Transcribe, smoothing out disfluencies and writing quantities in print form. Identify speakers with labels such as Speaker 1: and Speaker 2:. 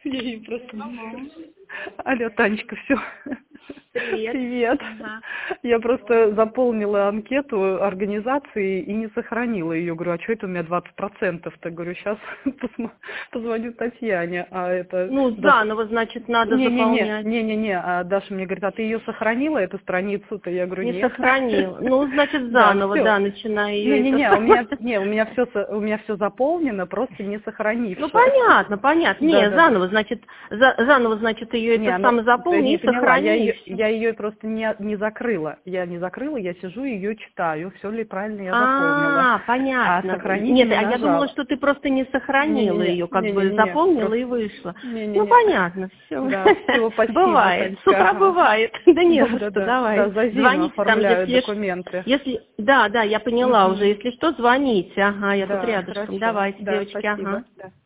Speaker 1: Я ей просто...
Speaker 2: Ага.
Speaker 1: Алло, Танечка, все.
Speaker 2: Привет.
Speaker 1: Привет.
Speaker 2: Ага.
Speaker 1: Я просто заполнила анкету организации и не сохранила ее. Говорю, а что это у меня 20%-то? Говорю, сейчас позвоню Татьяне. А это...
Speaker 2: Ну, заново, значит, надо заполнять.
Speaker 1: Не-не-не. А Даша мне говорит, а ты ее сохранила, эту страницу-то? Я говорю,
Speaker 2: Не
Speaker 1: нет.
Speaker 2: сохранил. Ну, значит, заново, да, начинаю ее.
Speaker 1: Не-не-не, у меня все заполнено, просто не сохранившись.
Speaker 2: Ну, понятно. Не, заново, значит, ее это сам заполни и сохрани.
Speaker 1: Я ее просто не закрыла. Я не закрыла, я сижу и ее читаю. Все ли правильно я заполнила.
Speaker 2: Понятно.
Speaker 1: А сохранить
Speaker 2: Нет,
Speaker 1: не
Speaker 2: я
Speaker 1: нажала.
Speaker 2: думала, что ты просто не сохранила ее, как бы заполнила и вышла. Ну, понятно, все.
Speaker 1: Да, всего спасибо.
Speaker 2: Бывает, с утра бывает. Да не за что, давай.
Speaker 1: Да, за Зину
Speaker 2: Звоните там,
Speaker 1: оформляю документы.
Speaker 2: Да, я поняла уже. Если что, звоните. Ага, я тут рядышком.
Speaker 1: Хорошо.
Speaker 2: Давайте,
Speaker 1: Да,
Speaker 2: девочки,
Speaker 1: спасибо.
Speaker 2: ага.
Speaker 1: Да.